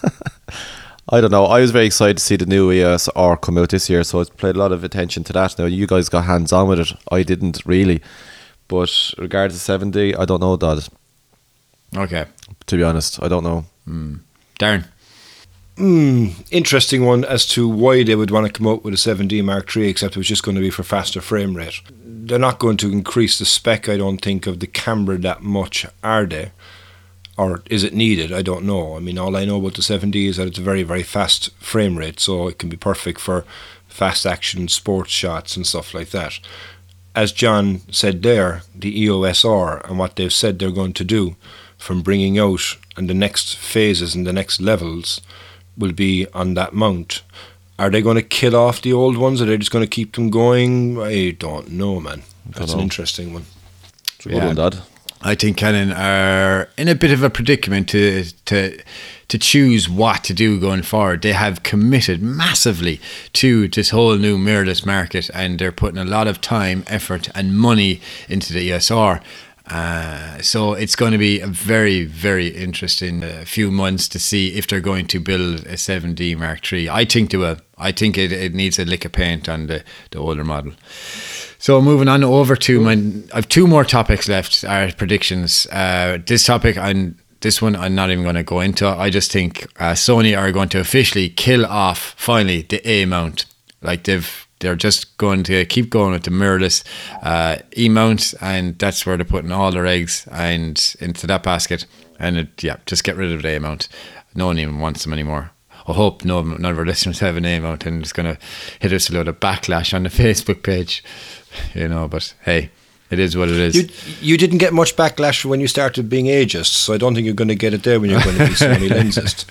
I don't know. I was very excited to see the new E S R come out this year, so I paid a lot of attention to that. Now, you guys got hands-on with it. I didn't really. But regards to seven D, I don't know, Dad. Okay. To be honest, I don't know. Mm. Darren? Mm, interesting one as to why they would want to come out with a seven D Mark three, except it was just going to be for faster frame rate. They're not going to increase the spec, I don't think, of the camera that much, are they? or is it needed? I don't know. I mean, all I know about the seven D is that it's a very, very fast frame rate, so it can be perfect for fast action sports shots and stuff like that. As John said there, the E O S R and what they've said they're going to do from bringing out, and the next phases and the next levels will be on that mount. Are they going to kill off the old ones? Are they just going to keep them going? I don't know, man. That's an interesting one. It's a good one, Dad. I think Canon are in a bit of a predicament to to to choose what to do going forward. They have committed massively to this whole new mirrorless market, and they're putting a lot of time, effort, and money into the E S R. Uh, so it's going to be a very, very interesting uh, few months to see if they're going to build a seven D Mark three. I think they will. I think it, it needs a lick of paint on the, the older model. So moving on over to my, I have two more topics left, our predictions. Uh, this topic, and this one I'm not even going to go into. I just think uh, Sony are going to officially kill off, finally, the A mount. Like they've, they're just going to keep going with the mirrorless uh, E mount, and that's where they're putting all their eggs and into that basket. And it, yeah, just get rid of the A mount. No one even wants them anymore. I hope no, none of our listeners have a name out and it's going to hit us a load of backlash on the Facebook page, you know, but hey, it is what it is. You, you didn't get much backlash when you started being ageist, so I don't think you're going to get it there when you're going to be Sony lensist.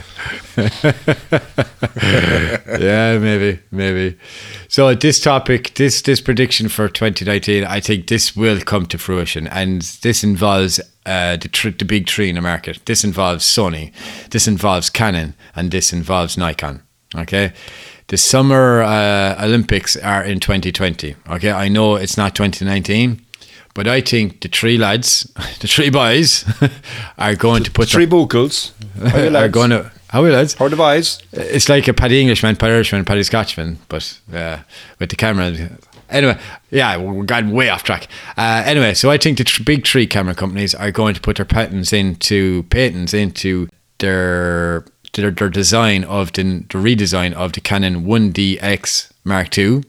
Yeah, maybe, maybe. So this topic, this this prediction for twenty nineteen, I think this will come to fruition, and this involves uh, the tr- the big three in the market. This involves Sony, this involves Canon, and this involves Nikon. Okay, the Summer uh, Olympics are in twenty twenty. Okay, I know it's not twenty nineteen. But I think the three lads, the three boys, are going to put three buckles. Are going to how are you lads? How are the boys? It's like a Paddy Englishman, Paddy Irishman, Paddy Scotchman, but uh, with the camera. Anyway, yeah, we got way off track. Uh, anyway, so I think the tr- big three camera companies are going to put their patents into patents into their their, their design of the, the redesign of the Canon one D X Mark two.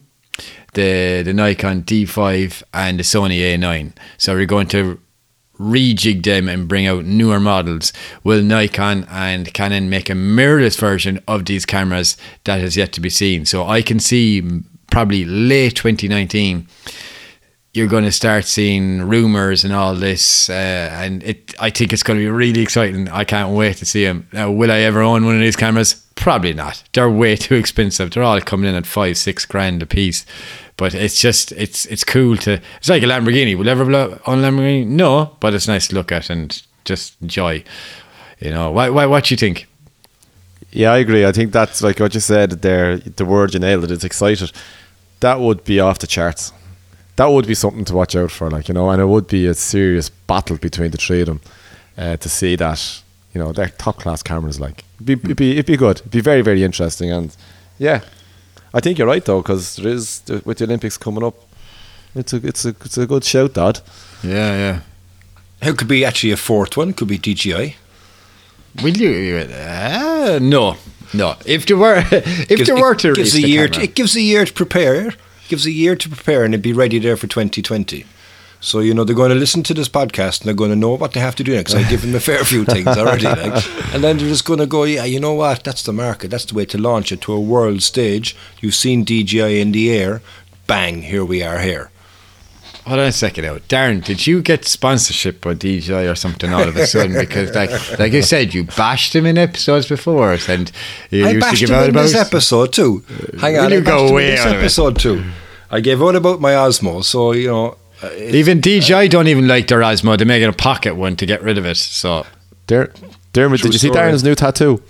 The the Nikon D five and the Sony A nine. So we're going to rejig them and bring out newer models. Will Nikon and Canon make a mirrorless version of these cameras? That is yet to be seen. So I can see probably late twenty nineteen you're going to start seeing rumours and all this, uh, and it. I think it's going to be really exciting. I can't wait to see them. Now, will I ever own one of these cameras? Probably not. They're way too expensive. They're all coming in at five, six grand a piece. But it's just, it's it's cool to. It's like a Lamborghini. Will I ever own a Lamborghini? No, but it's nice to look at and just enjoy. You know, why? Why? What do you think? Yeah, I agree. I think that's like what you said there. The word you nailed it. It's excited. That would be off the charts. That would be something to watch out for, like, you know, and it would be a serious battle between the three of them uh, to see that, you know, they're top class cameras. Like, it'd be, it'd be, it'd be good. It'd be very, very interesting. And yeah, I think you're right though, because there is, with the Olympics coming up, it's a, it's a, it's a good shout, Dad. Yeah, yeah. It could be actually a fourth one. Could be D J I. Will you? Uh, no, no. If there were, if gives, there were to it gives release a the year. camera. To, it gives a year to prepare. Gives a year to prepare, and it'd be ready there for twenty twenty. So, you know, they're going to listen to this podcast and they're going to know what they have to do next. I've given them a fair few things already, like, and then they're just going to go, yeah, you know what? That's the market. That's the way to launch it to a world stage. You've seen D J I in the air. Bang! Here we are. Here. Hold on a second out. Darren, did you get sponsorship by D J I or something all of a sudden? Because like like you said, you bashed him in episodes before, and you I used bashed to give him out in about this episode too. Hang Will on, you I bashed go him in way this out of it? episode too. I gave out about my Osmo, so, you know. Uh, even D J I don't even like their Osmo. They make it a pocket one to get rid of it. So, Der- Dermot, did you see story. Darren's new tattoo?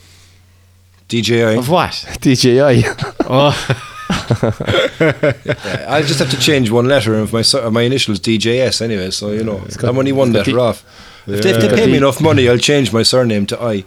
D J I. of what? D J I. Oh, Yeah, I just have to change one letter, and my su- my initials D J S anyway. So, you know, I'm only one letter the- off. If they, if they pay me enough money, I'll change my surname to I.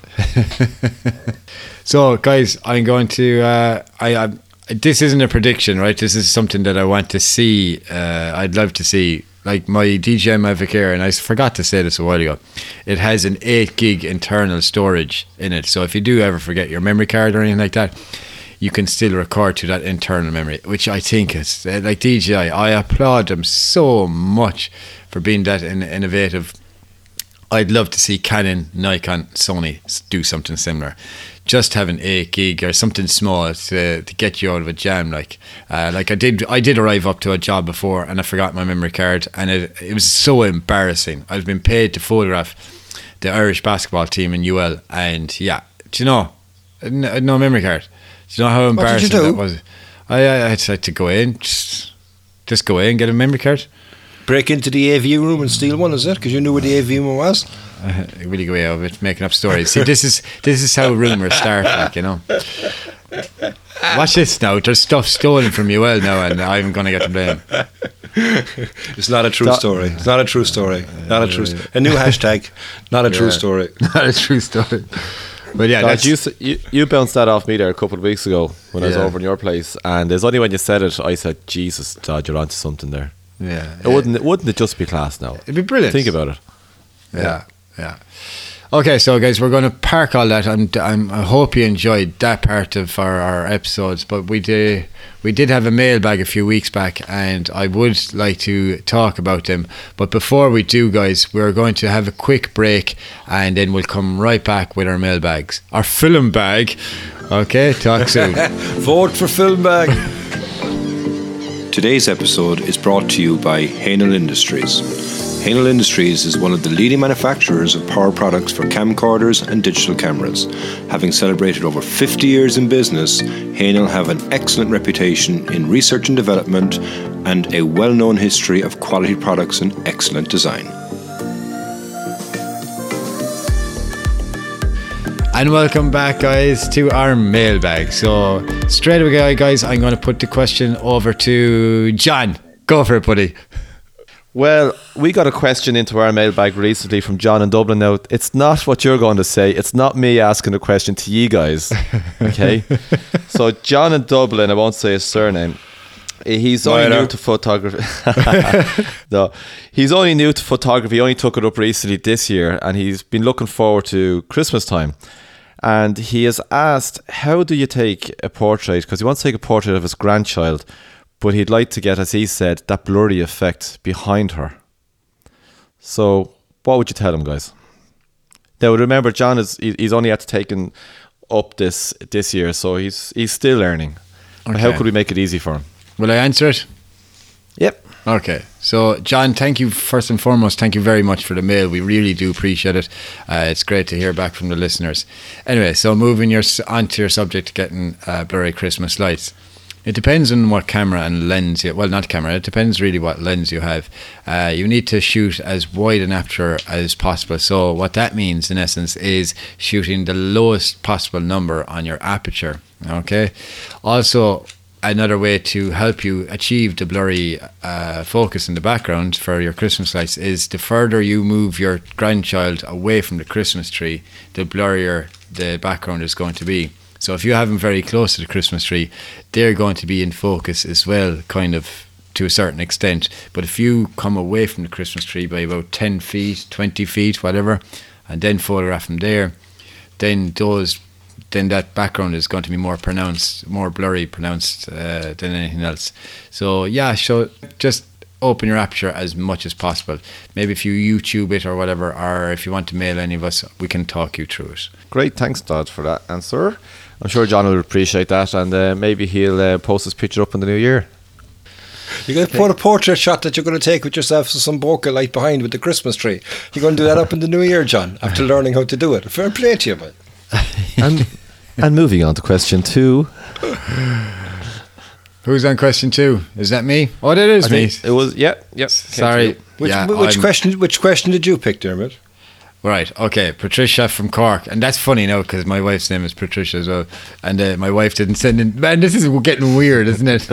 so guys, I'm going to. Uh, I, I this isn't a prediction, right? This is something that I want to see. Uh, I'd love to see. Like my D J I Mavic Air, and I forgot to say this a while ago, it has an eight gig internal storage in it. So if you do ever forget your memory card or anything like that, you can still record to that internal memory, which I think is uh, like D J I. I applaud them so much for being that in, innovative. I'd love to see Canon, Nikon, Sony s- do something similar. Just having eight gig or something small to to get you out of a jam. Like, uh, like I did, I did arrive up to a job before, and I forgot my memory card, and it it was so embarrassing. I've been paid to photograph the Irish basketball team in U L, and yeah, do you know, no, no memory card. Do you know how embarrassing do? that was? I, I had to, to go in, just just go in, get a memory card. Break into the A V room and steal one, is it? Because you knew where the A V room was. Uh, really go out of it, making up stories. See, this is this is how rumours start, like, you know. Watch this now. There's stuff stolen from U L now, and I'm going to get the blame. It's not a true That- story. It's not a true story. Not a true. St- a new hashtag. Not a true Yeah. story. Not a true story. But yeah, Dad, that's you, s- you you bounced that off me there a couple of weeks ago when I was Yeah. over in your place, and it's only when you said it I said, Jesus, Dad, you're onto something there. yeah. It wouldn't it wouldn't it just be class now? It'd be brilliant. Think about it. Yeah, yeah. Okay, so guys, we're going to park all that. I'm, I'm, I hope you enjoyed that part of our, our episodes. But we did, we did have a mailbag a few weeks back, and I would like to talk about them. But before we do, guys, we're going to have a quick break, and then we'll come right back with our mailbags, our film bag. Okay, talk soon. Vote for Filmbag. Today's episode is brought to you by Haenel Industries. Haenel Industries is one of the leading manufacturers of power products for camcorders and digital cameras. Having celebrated over fifty years in business, Haenel have an excellent reputation in research and development and a well-known history of quality products and excellent design. And welcome back, guys, to our mailbag. So straight away, guys, I'm going to put the question over to John. Go for it, buddy. Well, we got a question into our mailbag recently from John in Dublin. Now, it's not what you're going to say. It's not me asking a question to you guys. Okay? So, John in Dublin, I won't say his surname. He's only Minor. new to photography. No, he's only new to photography. He only took it up recently this year, and he's been looking forward to Christmas time. And he has asked, how do you take a portrait? Because he wants to take a portrait of his grandchild, but he'd like to get, as he said, that blurry effect behind her. So, what would you tell him, guys? Now, remember, John is he- he's only had to taken up this this year, so he's he's still learning. But How Okay. could we make it easy for him? Will I answer it? Yep. Okay. So, John, thank you first and foremost. Thank you very much for the mail. We really do appreciate it. Uh, it's great to hear back from the listeners. Anyway, so moving your s- onto your subject, getting uh, blurry Christmas lights. It depends on what camera and lens you, well, not camera, it depends really what lens you have. Uh, you need to shoot as wide an aperture as possible. So what that means in essence is shooting the lowest possible number on your aperture. Okay. Also, another way to help you achieve the blurry uh, focus in the background for your Christmas lights is the further you move your grandchild away from the Christmas tree, the blurrier the background is going to be. So if you have them very close to the Christmas tree, they're going to be in focus as well, kind of to a certain extent. But if you come away from the Christmas tree by about ten feet, twenty feet, whatever, and then photograph them there, then those, then that background is going to be more pronounced, more blurry pronounced uh, than anything else. So yeah, so just open your aperture as much as possible. Maybe if you YouTube it or whatever, or if you want to mail any of us, we can talk you through it. Great, thanks, Dad, for that answer. I'm sure John will appreciate that, and uh, maybe he'll uh, post his picture up in the new year. You're going to put a portrait shot that you're going to take with yourself with some bokeh light behind with the Christmas tree. You're going to do that up in the new year, John, after learning how to do it. Fair play to you, man. And and moving on to question two. Who's on question two? Is that me? Oh, that is I me. think it was, yeah, yeah. Sorry. Which, yeah, which I'm- question? Which question did you pick, Dermot? Right, okay. Patricia from Cork. And that's funny now because my wife's name is Patricia as well. And uh, my wife didn't send in. Man, this is getting weird, isn't it?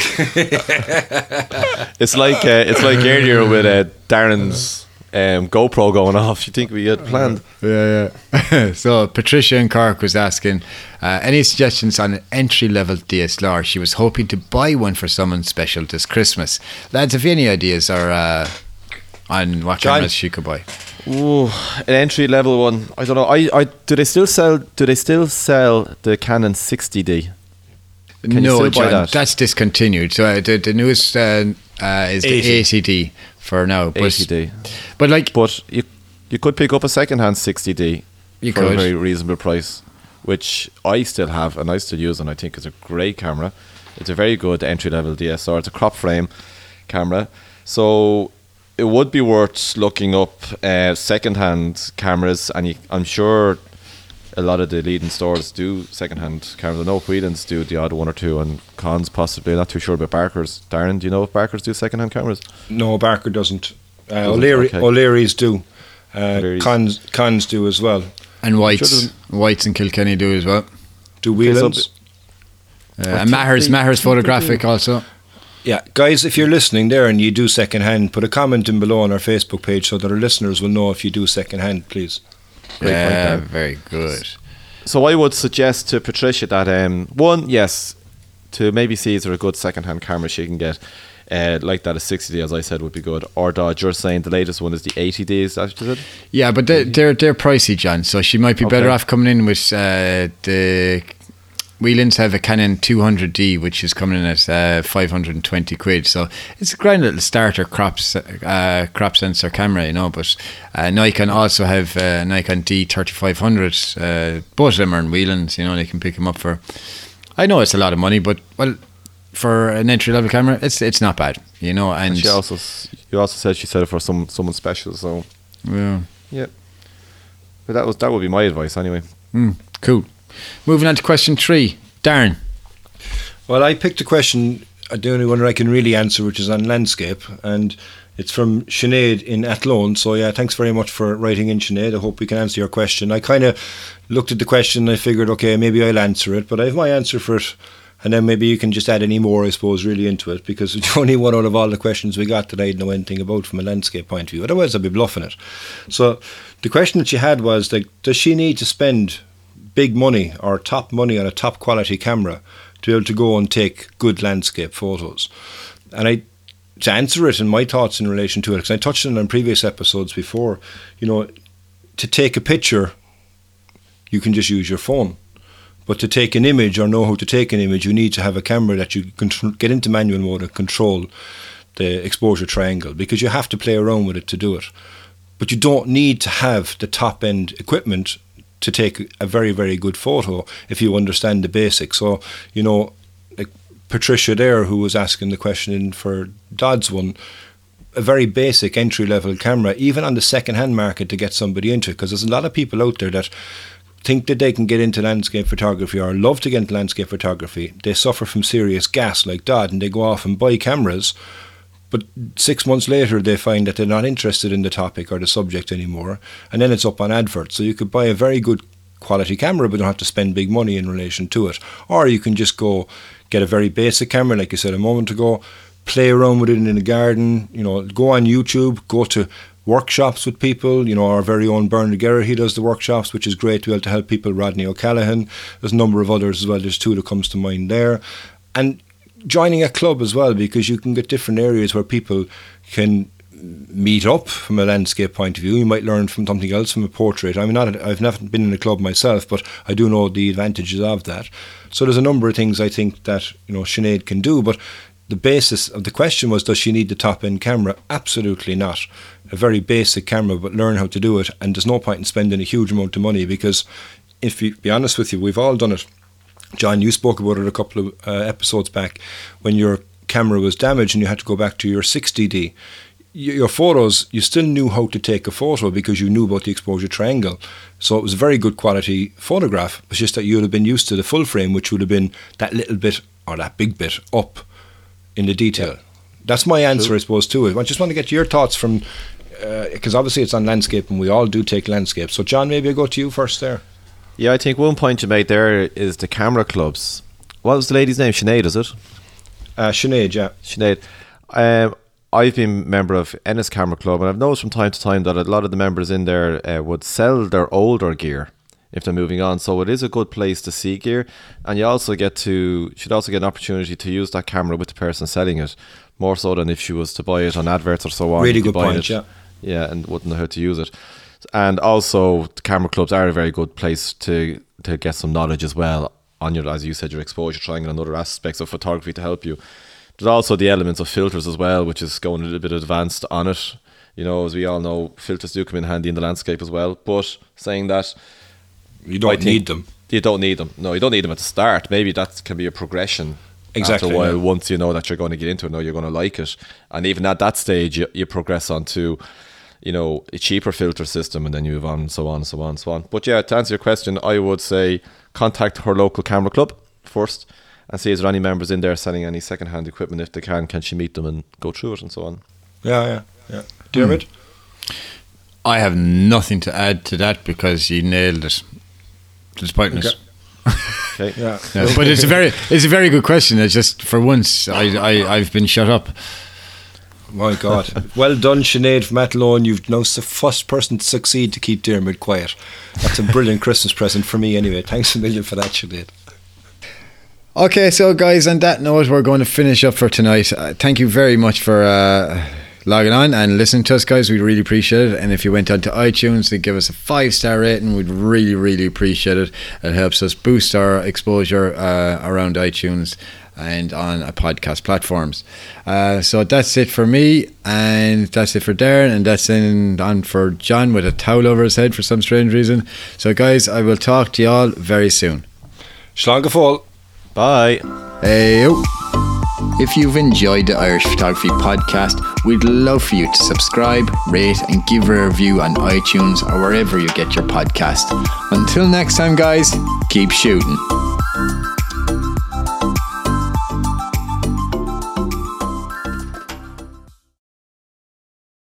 It's like uh, it's like earlier with uh, Darren's um, GoPro going off. You think we had planned? yeah, yeah. So Patricia in Cork was asking uh, any suggestions on an entry level D S L R. She was hoping to buy one for someone special this Christmas. Lads, have you any ideas or uh, on what John? cameras she could buy? Ooh, an entry level one. I don't know. I, I do they still sell? Do they still sell the Canon sixty D? Can you no, still buy John, that? that's discontinued. So uh, the, the newest uh, uh, is the eighty. eighty D for now. But, eighty D. But like, But you you could pick up a second-hand sixty D You for could. a very reasonable price, which I still have and I still use, and I think is a great camera. It's a very good entry-level D S L R. It's a crop frame camera, so it would be worth looking up uh, second-hand cameras, and you, I'm sure a lot of the leading stores do second-hand cameras. I know Whelan's do the odd one or two, and Cons possibly. Not too sure about Barker's. Darren, do you know if Barker's do second-hand cameras? No, Barker doesn't. Uh, Doesn't, O'Leary, okay. O'Leary's do. Uh, O'Leary's. Cons, Cons do as well. And Whites, Sure Whites and Kilkenny do as well. Do so Whelan's? Uh, I and think Maher's, they- Maher's I think they photographic do. also. Yeah, guys, if you're listening there and you do second hand, put a comment in below on our Facebook page so that our listeners will know if you do second hand, please. Great point, Yeah, Darren. very good. So I would suggest to Patricia that um, one, yes, to maybe see is there a good second-hand camera she can get, uh, like that a sixty D, as I said, would be good. Or Dodge, you're saying the latest one is the eighty D, is that what you said? Yeah, but they, they're they're pricey, John. So she might be better Okay. off coming in with uh, the Whelans have a Canon two hundred D, which is coming in at uh, five hundred twenty quid. So it's a grand little starter crop se- uh, crop sensor camera, you know. But uh, Nikon also have uh, Nikon D thirty-five hundred. Uh, both of them are in Whelans, you know. They can pick them up for. I know it's a lot of money, but well, for an entry level camera, it's it's not bad, you know. And And she also, s- you also said she said it for some someone special. So yeah. yeah, but that was that would be my advice anyway. Mm, cool. Moving on to question three. Darren. Well, I picked a question, uh, the only one I can really answer, which is on landscape, and it's from Sinead in Athlone. So, yeah, thanks very much for writing in, Sinead. I hope we can answer your question. I kind of looked at the question and I figured, okay, maybe I'll answer it, but I have my answer for it, and then maybe you can just add any more, I suppose, really into it, because it's only one out of all the questions we got that I didn't know anything about from a landscape point of view. Otherwise, I'd be bluffing it. So, the question that she had was, like, does she need to spend big money or top money on a top quality camera to be able to go and take good landscape photos? And I, to answer it and my thoughts in relation to it, because I touched on it in previous episodes before, you know, to take a picture, you can just use your phone. But to take an image or know how to take an image, you need to have a camera that you can tr- get into manual mode and control the exposure triangle, because you have to play around with it to do it. But you don't need to have the top end equipment to take a very, very good photo if you understand the basics. So, you know, like Patricia there, who was asking the question in for Dodd's one, a very basic entry-level camera, even on the second-hand market, to get somebody into it, because there's a lot of people out there that think that they can get into landscape photography or love to get into landscape photography. They suffer from serious gas like Dodd, and they go off and buy cameras, but six months later they find that they're not interested in the topic or the subject anymore, and then it's up on adverts. So you could buy a very good quality camera but don't have to spend big money in relation to it. Or you can just go get a very basic camera, like you said a moment ago, play around with it in the garden, you know, go on YouTube, go to workshops with people. You know, our very own Bernard Guerra, he does the workshops, which is great to be able to help people. Rodney O'Callaghan, there's a number of others as well. There's two that comes to mind there. And joining a club as well, because you can get different areas where people can meet up from a landscape point of view. You might learn from something else, from a portrait. I'm not, I've never been in a club myself, but I do know the advantages of that. So there's a number of things I think that, you know, Sinead can do, but the basis of the question was, does she need the top end camera? Absolutely not. A very basic camera, but learn how to do it, and there's no point in spending a huge amount of money, because if you be honest with you, we've all done it. John, you spoke about it a couple of uh, episodes back, when your camera was damaged and you had to go back to your sixty D. Y- your photos, you still knew how to take a photo because you knew about the exposure triangle. So it was a very good quality photograph. It's just that you would have been used to the full frame, which would have been that little bit or that big bit up in the detail. That's my answer, True. I suppose, to it. I just want to get your thoughts from, because uh, obviously it's on landscape and we all do take landscape. So John, maybe I'll go to you first there. Yeah, I think one point you made there is the camera clubs. What was the lady's name? Sinead, is it? Uh, Sinead, yeah. Sinead. Um, I've been a member of Ennis Camera Club, and I've noticed from time to time that a lot of the members in there uh, would sell their older gear if they're moving on. So it is a good place to see gear, and you also get to should also get an opportunity to use that camera with the person selling it, more so than if she was to buy it on adverts or so on. Really You'd be good buying point, it, yeah. Yeah, and wouldn't know how to use it. And also, the camera clubs are a very good place to to get some knowledge as well on your, as you said, your exposure triangle and other aspects of photography to help you. There's also the elements of filters as well, which is going a little bit advanced on it. You know, as we all know, filters do come in handy in the landscape as well. But saying that, you don't I think need them. You don't need them. No, you don't need them at the start. Maybe that can be a progression. Exactly. After a while, yeah. once you know that you're going to get into it, know you're going to like it, and even at that stage, you, you progress on to, you know, a cheaper filter system, and then you move on, and so on, and so on, and so on. But yeah, to answer your question, I would say contact her local camera club first and see is there any members in there selling any second-hand equipment. If they can, can she meet them and go through it and so on. Yeah, yeah, yeah. Dermot? Mm. I have nothing to add to that because you nailed it. It's pointless. Okay. Okay. Yeah. Yeah, but it's a very, it's a very good question. It's just for once, I, I, I've been shut up. My God. Well done, Sinead from Athlone. You've now the first person to succeed to keep Dermot quiet. That's a brilliant Christmas present for me anyway. Thanks a million for that, Sinead. Okay, so guys, on that note, we're going to finish up for tonight. Uh, thank you very much for uh, logging on and listening to us, guys. We really appreciate it. And if you went onto iTunes to give us a five star rating, we'd really, really appreciate it. It helps us boost our exposure uh, around iTunes and on uh, podcast platforms. Uh, so that's it for me, and that's it for Darren, and that's in on for John with a towel over his head for some strange reason. So guys, I will talk to you all very soon. Slán go fóill. Bye. Hey, if you've enjoyed the Irish Photography Podcast, we'd love for you to subscribe, rate and give a review on iTunes or wherever you get your podcast. Until next time, guys, keep shooting.